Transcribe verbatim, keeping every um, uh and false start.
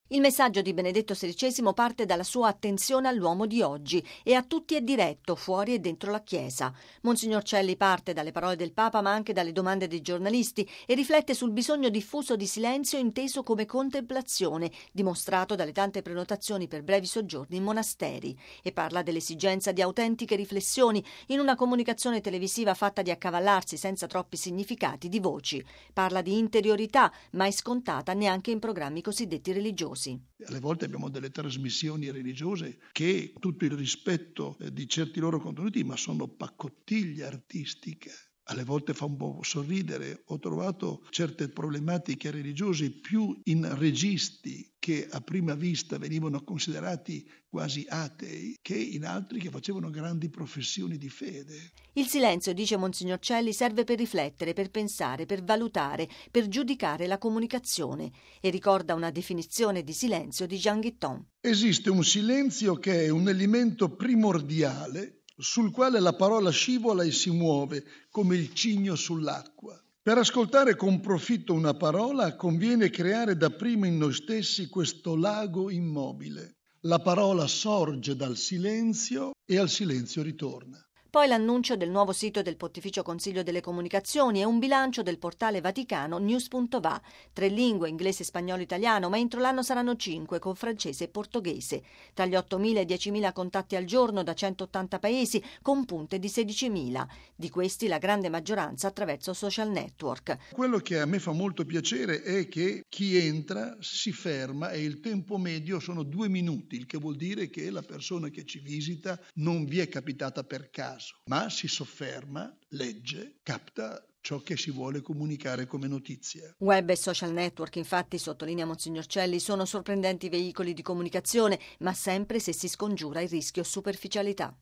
Il messaggio di Benedetto sedicesimo parte dalla sua attenzione all'uomo di oggi e a tutti è diretto, fuori e dentro la Chiesa. Monsignor Celli parte dalle parole del Papa ma anche dalle domande dei giornalisti e riflette sul bisogno diffuso di silenzio inteso come contemplazione, dimostrato dalle tante prenotazioni per brevi soggiorni in monasteri, e parla dell'esigenza di autentiche riflessioni in una comunicazione televisiva fatta di accavallarsi senza troppi significati di voci. Parla di interiorità mai scontata neanche in programmi cosiddetti religiosi. Alle volte abbiamo delle trasmissioni religiose che, tutto il rispetto di certi loro contenuti, ma sono paccottiglie artistiche. Alle volte fa un po' sorridere. Ho trovato certe problematiche religiose più in registi che a prima vista venivano considerati quasi atei, che in altri che facevano grandi professioni di fede. Il silenzio, dice Monsignor Celli, serve per riflettere, per pensare, per valutare, per giudicare la comunicazione, e ricorda una definizione di silenzio di Jean Guitton. Esiste un silenzio che è un elemento primordiale sul quale la parola scivola e si muove come il cigno sull'acqua. Per ascoltare con profitto una parola conviene creare dapprima in noi stessi questo lago immobile. La parola sorge dal silenzio e al silenzio ritorna. Poi l'annuncio del nuovo sito del Pontificio Consiglio delle Comunicazioni e un bilancio del portale vaticano news punto va. Tre lingue, inglese, spagnolo, italiano, ma entro l'anno saranno cinque, con francese e portoghese. Tra gli ottomila e diecimila contatti al giorno da centottanta paesi, con punte di sedicimila. Di questi la grande maggioranza attraverso social network. Quello che a me fa molto piacere è che chi entra si ferma e il tempo medio sono due minuti, il che vuol dire che la persona che ci visita non vi è capitata per caso, ma si sofferma, legge, capta ciò che si vuole comunicare come notizia. Web e social network, infatti, sottolinea Monsignor Celli, sono sorprendenti veicoli di comunicazione, ma sempre se si scongiura il rischio superficialità.